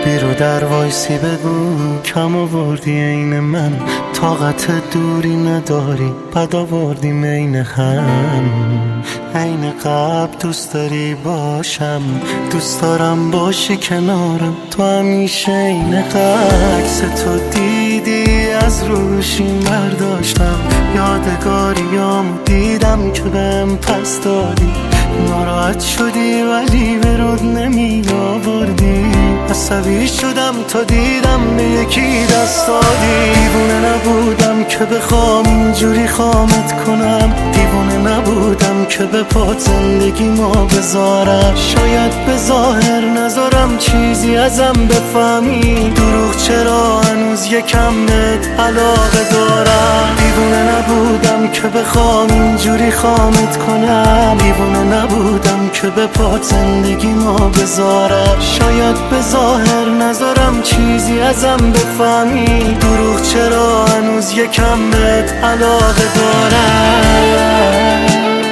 بیرو در وایسی بگو کم آوردی عین من، طاقت دوری نداری بد آوردیم عین هم. عین قبل دوست داری باشم، دوست دارم باشی کنارم، تو همیشه عین عکس تو دیدی از روشیم برداشتم، یادگاریامو دیدم که بهم پس دادی، ناراحت شدی ولی به رود نمی آوردی، عصبی شدم تا دیدم به یکی دست دادی. دیوونه نبودم که بخوام اینجوری خامت کنم، دیوونه نبودم که به پات زندگی ما بذارم، شاید به ظاهر نذارم چیزی ازم بفهمی، دروغ چرا هنوز یکم بهت علاقه دارم. دیوونه نبودم که بخوام اینجوری خامت کنم، دیوونه نبودم که به پات زندگی ما بذارم، شاید به ظاهر نذارم چیزی ازم بفهمی، دروغ چرا هنوز یکم بهت علاقه دارم.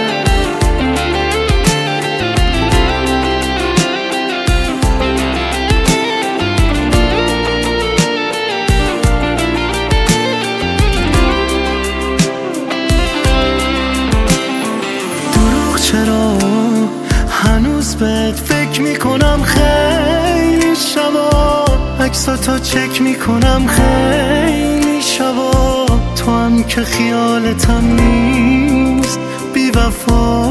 چرا هنوز بهت فکر میکنم خیلی شبا، عکساتو چک میکنم خیلی شبا، تو هم که خیالتم نیست بی وفا.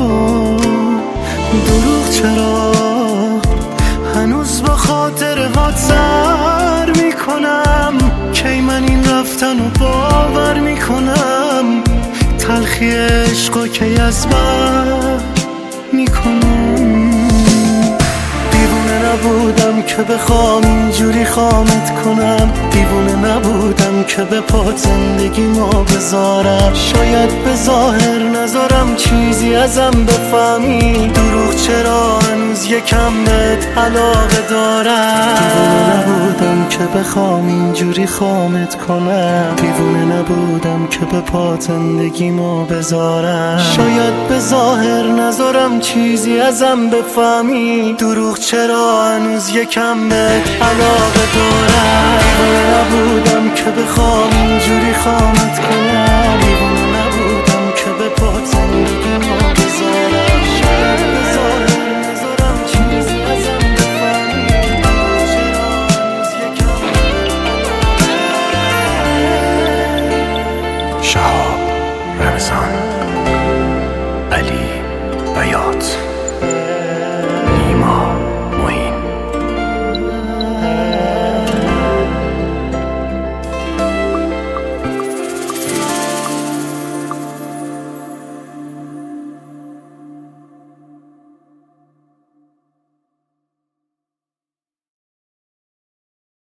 دروغ چرا هنوز با خاطرهات سر میکنم، کی من این رفتنو باور میکنم، تلخی عشقا کی از بر میکنم. دیوونه نبودم که بخوام اینجوری خامت کنم، دیوونه نبودم که به پات زندگی ما بذارم، شاید به ظاهر نذارم چیزی ازم بفهمی، دروغ چرا هنوز یکم بهت علاقه دارم. دیوونه نبودم که بخوام اینجوری خامت کنم، دیوونه نبودم که به پات زندگی ما بذارم، شاید به ظاهر نذارم چیزی ازم بفهمی، دروغ چرا هنوز یکم بهت علاقه دارم. دیوونه نبودم که بخوام اینجوری خامت کنم، دیوونه نبودم که به پات زندگی ما بذارم، شاید به ظاهر نذارم چیزی ازم بفهمی، دروغ چرا هنوز یکم بهت علاقه دارم.